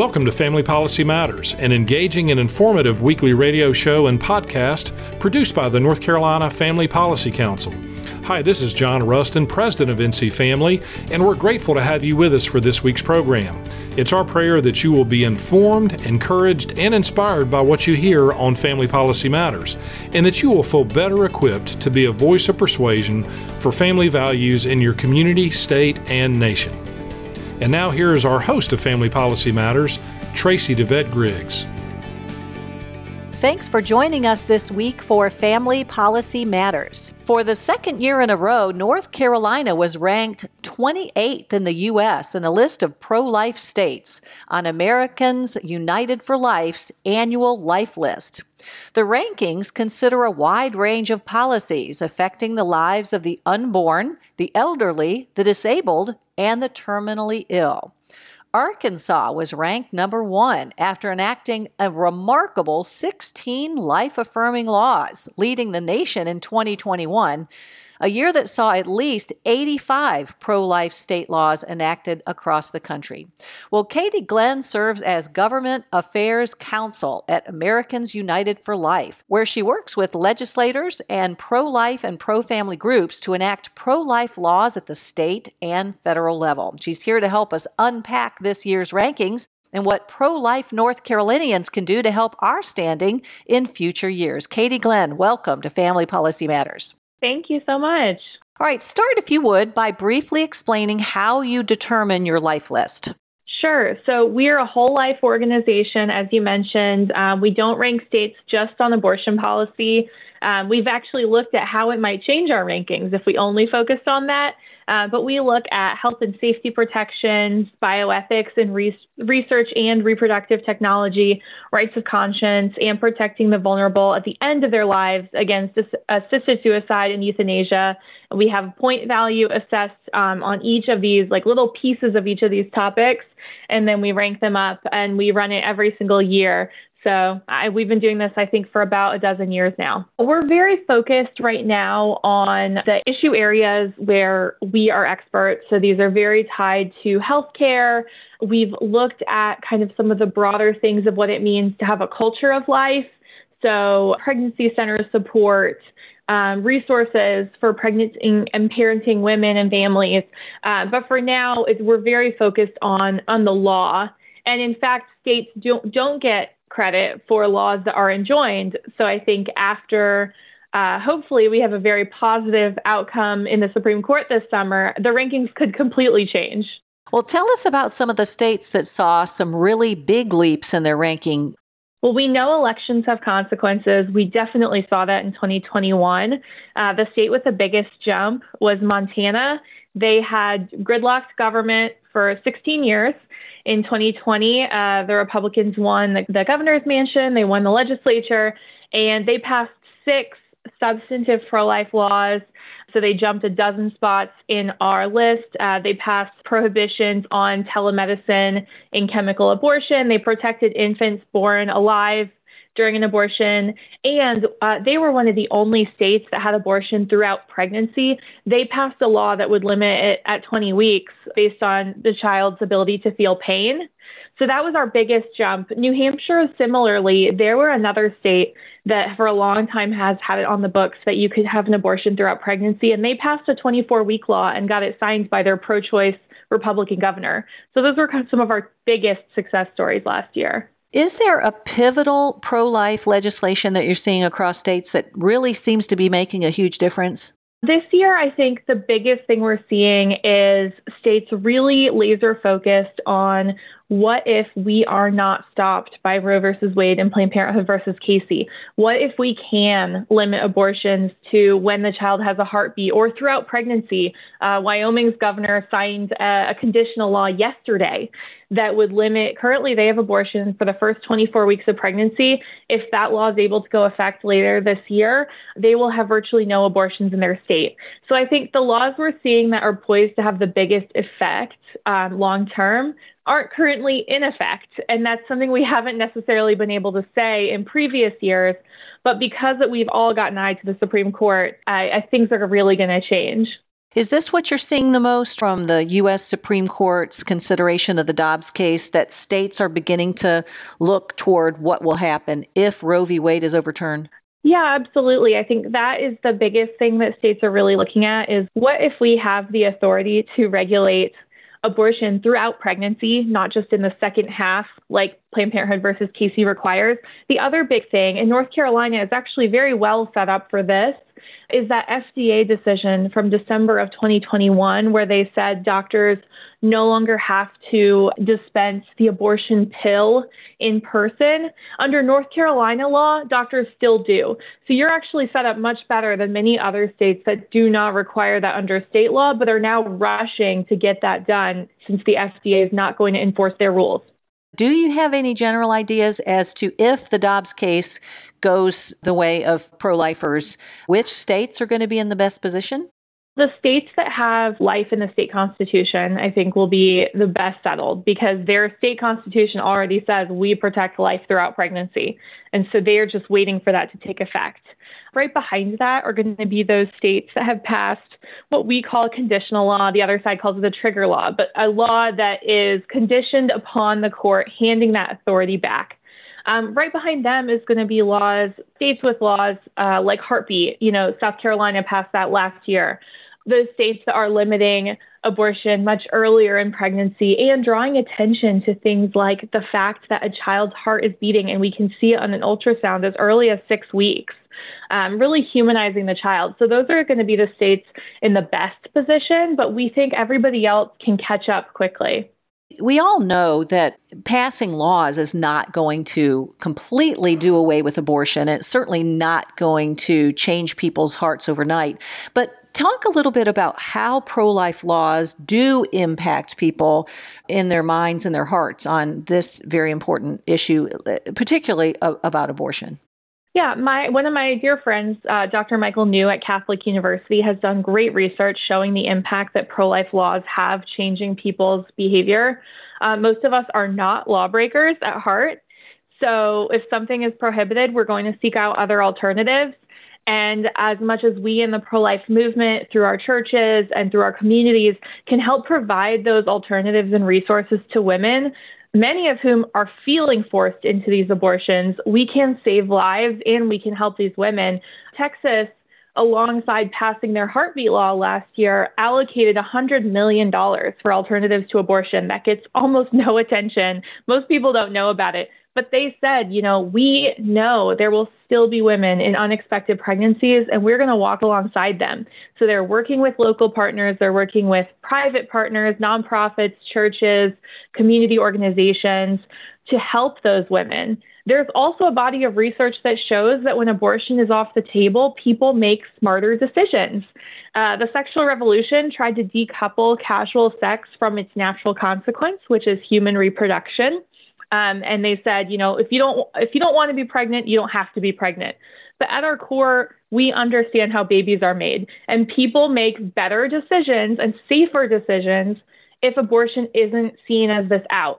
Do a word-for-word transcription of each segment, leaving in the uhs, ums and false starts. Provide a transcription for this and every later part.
Welcome to Family Policy Matters, an engaging and informative weekly radio show and podcast produced by the North Carolina Family Policy Council. Hi, this is John Rustin, President of N C Family, and we're grateful to have you with us for this week's program. It's our prayer that you will be informed, encouraged, and inspired by what you hear on Family Policy Matters, and that you will feel better equipped to be a voice of persuasion for family values in your community, state, and nation. And now here is our host of Family Policy Matters, Tracy DeVette Griggs. Thanks for joining us this week for Family Policy Matters. For the second year in a row, North Carolina was ranked twenty-eighth in the U S in a list of pro-life states on Americans United for Life's annual Life List. The rankings consider a wide range of policies affecting the lives of the unborn, the elderly, the disabled, and the terminally ill. Arkansas was ranked number one after enacting a remarkable sixteen life-affirming laws, leading the nation in twenty twenty-one, a year that saw at least eighty-five pro-life state laws enacted across the country. Well, Katie Glenn serves as Government Affairs Counsel at Americans United for Life, where she works with legislators and pro-life and pro-family groups to enact pro-life laws at the state and federal level. She's here to help us unpack this year's rankings and what pro-life North Carolinians can do to help our standing in future years. Katie Glenn, welcome to Family Policy Matters. Thank you so much. All right, start, if you would, by briefly explaining how you determine your life list. Sure. So we're a whole life organization, as you mentioned. Um, we don't rank states just on abortion policy. Um, we've actually looked at how it might change our rankings if we only focused on that. Uh, but we look at health and safety protections, bioethics and re- research and reproductive technology, rights of conscience, and protecting the vulnerable at the end of their lives against dis- assisted suicide and euthanasia. We have point value assessed um, on each of these, like little pieces of each of these topics, and then we rank them up, and we run it every single year. So I, we've been doing this, I think, for about a dozen years now. We're very focused right now on the issue areas where we are experts. So these are very tied to healthcare. We've looked at kind of some of the broader things of what it means to have a culture of life. So pregnancy center support, um, resources for pregnancy and parenting women and families. Uh, but for now, it's, we're very focused on, on the law. And in fact, states don't, don't get credit for laws that are enjoined. So I think after, uh, hopefully we have a very positive outcome in the Supreme Court this summer, the rankings could completely change. Well, tell us about some of the states that saw some really big leaps in their ranking. Well, we know elections have consequences. We definitely saw that in twenty twenty-one. Uh, the state with the biggest jump was Montana. They had gridlocked government for sixteen years. In twenty twenty, uh, the Republicans won the, the governor's mansion, they won the legislature, and they passed six substantive pro-life laws. So they jumped a dozen spots in our list. Uh, they passed prohibitions on telemedicine and chemical abortion. They protected infants born alive during an abortion, and uh, they were one of the only states that had abortion throughout pregnancy. They passed a law that would limit it at twenty weeks based on the child's ability to feel pain. So that was our biggest jump. New Hampshire, similarly, there were another state that for a long time has had it on the books that you could have an abortion throughout pregnancy, and they passed a twenty-four week law and got it signed by their pro-choice Republican governor. So those were kind of some of our biggest success stories last year. Is there a pivotal pro-life legislation that you're seeing across states that really seems to be making a huge difference? This year, I think the biggest thing we're seeing is states really laser focused on what if we are not stopped by Roe versus Wade and Planned Parenthood versus Casey? What if we can limit abortions to when the child has a heartbeat or throughout pregnancy? Uh, Wyoming's governor signed a, a conditional law yesterday that would limit, currently they have abortion for the first twenty-four weeks of pregnancy. If that law is able to go effect later this year, they will have virtually no abortions in their state. So I think the laws we're seeing that are poised to have the biggest effect um, long term aren't currently in effect. And that's something we haven't necessarily been able to say in previous years. But because that we've all gotten eye to the Supreme Court, I, I think things are really going to change. Is this what you're seeing the most from the U S Supreme Court's consideration of the Dobbs case, that states are beginning to look toward what will happen if Roe v. Wade is overturned? Yeah, absolutely. I think that is the biggest thing that states are really looking at is what if we have the authority to regulate abortion throughout pregnancy, not just in the second half, like Planned Parenthood versus Casey requires. The other big thing, and North Carolina is actually very well set up for this, is that F D A decision from December of twenty twenty-one, where they said doctors no longer have to dispense the abortion pill in person. Under North Carolina law, doctors still do. So you're actually set up much better than many other states that do not require that under state law, but are now rushing to get that done since the F D A is not going to enforce their rules. Do you have any general ideas as to if the Dobbs case goes the way of pro-lifers, which states are going to be in the best position? The states that have life in the state constitution, I think, will be the best settled because their state constitution already says we protect life throughout pregnancy. And so they are just waiting for that to take effect. Right behind that are going to be those states that have passed what we call a conditional law. The other side calls it a trigger law, but a law that is conditioned upon the court handing that authority back. Um, right behind them is going to be laws, states with laws uh, like heartbeat. You know, South Carolina passed that last year. Those states that are limiting abortion much earlier in pregnancy and drawing attention to things like the fact that a child's heart is beating and we can see it on an ultrasound as early as six weeks, um, really humanizing the child. So those are going to be the states in the best position, but we think everybody else can catch up quickly. We all know that passing laws is not going to completely do away with abortion. It's certainly not going to change people's hearts overnight. But talk a little bit about how pro-life laws do impact people in their minds and their hearts on this very important issue, particularly about abortion. Yeah, my one of my dear friends, uh, Doctor Michael New at Catholic University, has done great research showing the impact that pro-life laws have changing people's behavior. Uh, most of us are not lawbreakers at heart. So if something is prohibited, we're going to seek out other alternatives. And as much as we in the pro-life movement, through our churches and through our communities, can help provide those alternatives and resources to women, many of whom are feeling forced into these abortions, we can save lives and we can help these women. Texas, alongside passing their heartbeat law last year, allocated one hundred million dollars for alternatives to abortion. That gets almost no attention. Most people don't know about it. But they said, you know, we know there will still be women in unexpected pregnancies, and we're going to walk alongside them. So they're working with local partners. They're working with private partners, nonprofits, churches, community organizations to help those women. There's also a body of research that shows that when abortion is off the table, people make smarter decisions. Uh, the sexual revolution tried to decouple casual sex from its natural consequence, which is human reproduction. Um, and they said, you know, if you don't if you don't want to be pregnant, you don't have to be pregnant. But at our core, we understand how babies are made, and people make better decisions and safer decisions if abortion isn't seen as this out.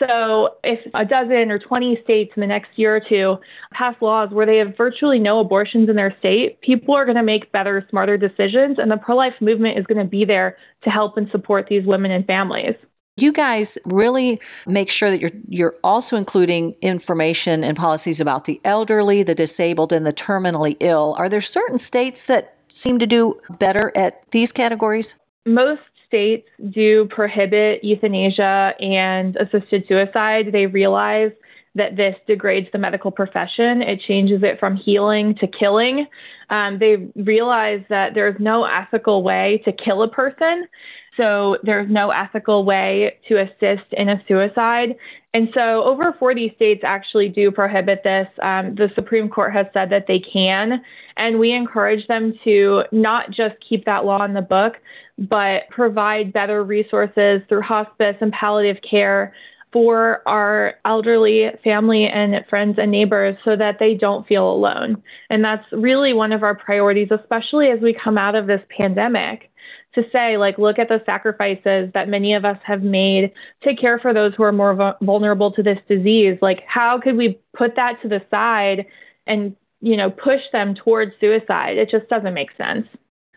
So if a dozen or twenty states in the next year or two pass laws where they have virtually no abortions in their state, people are going to make better, smarter decisions, and the pro-life movement is going to be there to help and support these women and families. You guys really make sure that you're you're also including information and policies about the elderly, the disabled, and the terminally ill. Are there certain states that seem to do better at these categories? Most states do prohibit euthanasia and assisted suicide. They realize that this degrades the medical profession. It changes it from healing to killing. Um, they realize that there's no ethical way to kill a person. So there's no ethical way to assist in a suicide. And so over forty states actually do prohibit this. Um, the Supreme Court has said that they can, and we encourage them to not just keep that law in the book, but provide better resources through hospice and palliative care for our elderly family and friends and neighbors so that they don't feel alone. And that's really one of our priorities, especially as we come out of this pandemic, to say, like, look at the sacrifices that many of us have made to care for those who are more vulnerable to this disease. Like, how could we put that to the side and, you know, push them towards suicide? It just doesn't make sense.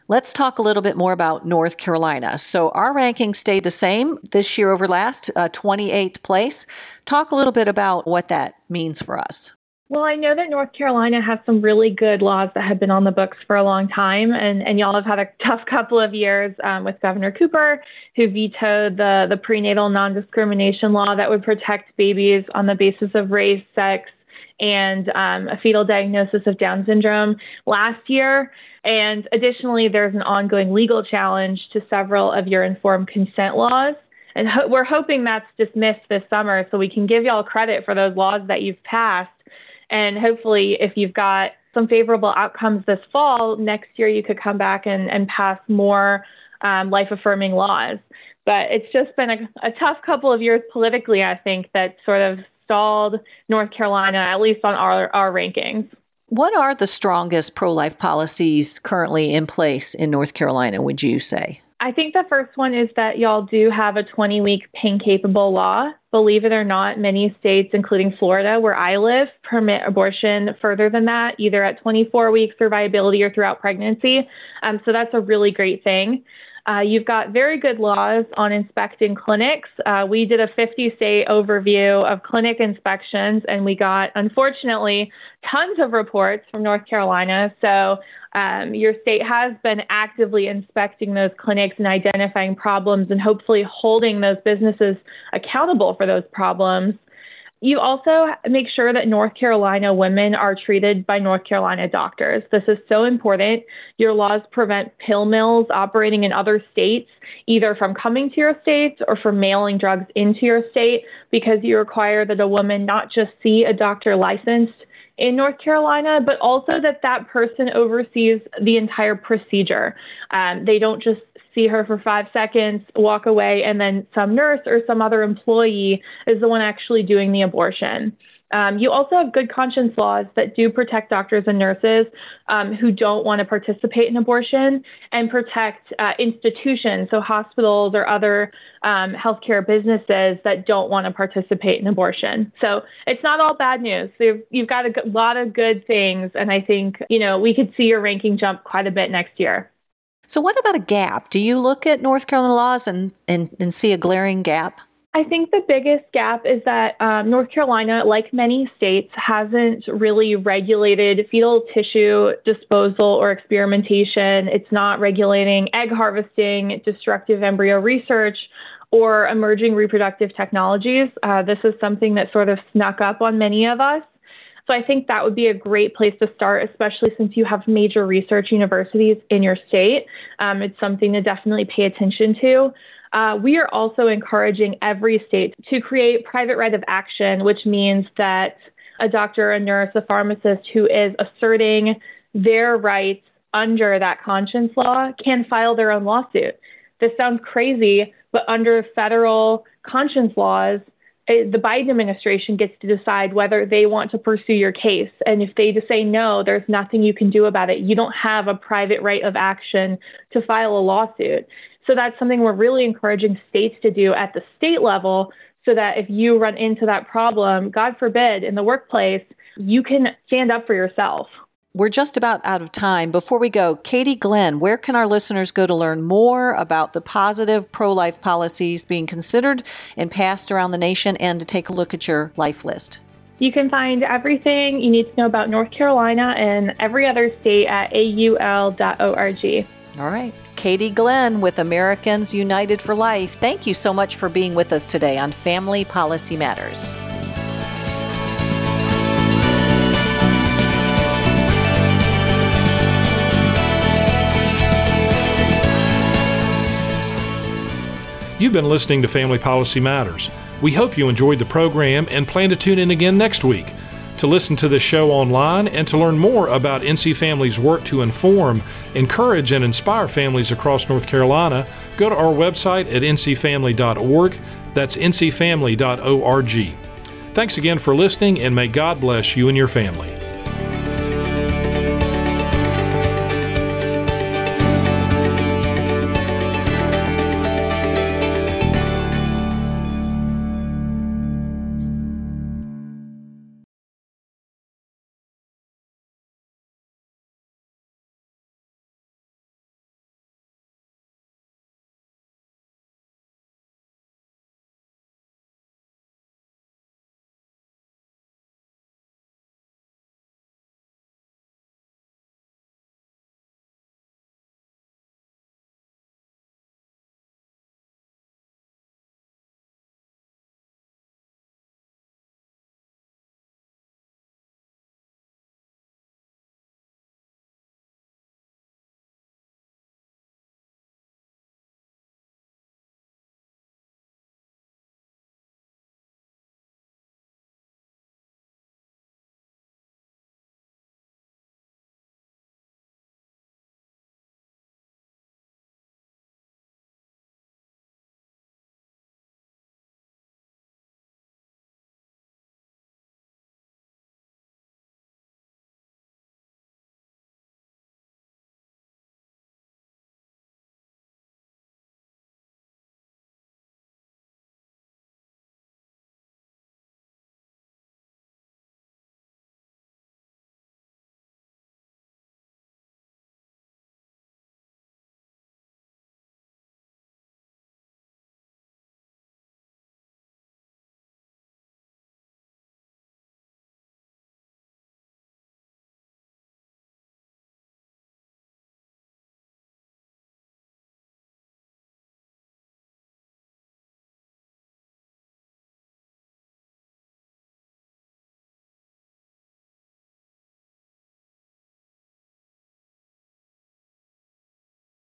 Let's talk a little bit more about North Carolina. So our ranking stayed the same this year over last, uh, twenty-eighth place. Talk a little bit about what that means for us. Well, I know that North Carolina has some really good laws that have been on the books for a long time, and, and y'all have had a tough couple of years um, with Governor Cooper, who vetoed the, the prenatal non-discrimination law that would protect babies on the basis of race, sex, and um, a fetal diagnosis of Down syndrome last year. And additionally, there's an ongoing legal challenge to several of your informed consent laws. And ho- we're hoping that's dismissed this summer so we can give y'all credit for those laws that you've passed. And hopefully, if you've got some favorable outcomes this fall, next year you could come back and, and pass more um, life-affirming laws. But it's just been a, a tough couple of years politically, I think, that sort of stalled North Carolina, at least on our, our rankings. What are the strongest pro-life policies currently in place in North Carolina, would you say? I think the first one is that y'all do have a twenty-week pain-capable law. Believe it or not, many states, including Florida, where I live, permit abortion further than that, either at twenty-four weeks or viability or throughout pregnancy. Um, so that's a really great thing. Uh, you've got very good laws on inspecting clinics. Uh, we did a fifty-state overview of clinic inspections, and we got, unfortunately, tons of reports from North Carolina. So um, your state has been actively inspecting those clinics and identifying problems and hopefully holding those businesses accountable for those problems. You also make sure that North Carolina women are treated by North Carolina doctors. This is so important. Your laws prevent pill mills operating in other states, either from coming to your states or from mailing drugs into your state, because you require that a woman not just see a doctor licensed in North Carolina, but also that that person oversees the entire procedure. Um, they don't just see her for five seconds, walk away, and then some nurse or some other employee is the one actually doing the abortion. Um, you also have good conscience laws that do protect doctors and nurses um, who don't want to participate in abortion, and protect uh, institutions, so hospitals or other um, healthcare businesses that don't want to participate in abortion. So it's not all bad news. You've, you've got a g- lot of good things, and I think, you know, we could see your ranking jump quite a bit next year. So what about a gap? Do you look at North Carolina laws and, and, and see a glaring gap? I think the biggest gap is that um, North Carolina, like many states, hasn't really regulated fetal tissue disposal or experimentation. It's not regulating egg harvesting, destructive embryo research, or emerging reproductive technologies. Uh, this is something that sort of snuck up on many of us. So I think that would be a great place to start, especially since you have major research universities in your state. Um, it's something to definitely pay attention to. Uh, we are also encouraging every state to create private right of action, which means that a doctor, a nurse, a pharmacist who is asserting their rights under that conscience law can file their own lawsuit. This sounds crazy, but under federal conscience laws, the Biden administration gets to decide whether they want to pursue your case. And if they just say no, there's nothing you can do about it. You don't have a private right of action to file a lawsuit. So that's something we're really encouraging states to do at the state level, so that if you run into that problem, God forbid, in the workplace, you can stand up for yourself. We're just about out of time. Before we go, Katie Glenn, where can our listeners go to learn more about the positive pro-life policies being considered and passed around the nation, and to take a look at your life list? You can find everything you need to know about North Carolina and every other state at A U L dot org. All right. Katie Glenn with Americans United for Life, thank you so much for being with us today on Family Policy Matters. You've been listening to Family Policy Matters. We hope you enjoyed the program and plan to tune in again next week. To listen to this show online and to learn more about N C Family's work to inform, encourage, and inspire families across North Carolina, go to our website at N C family dot org. That's N C family dot org. Thanks again for listening, and may God bless you and your family.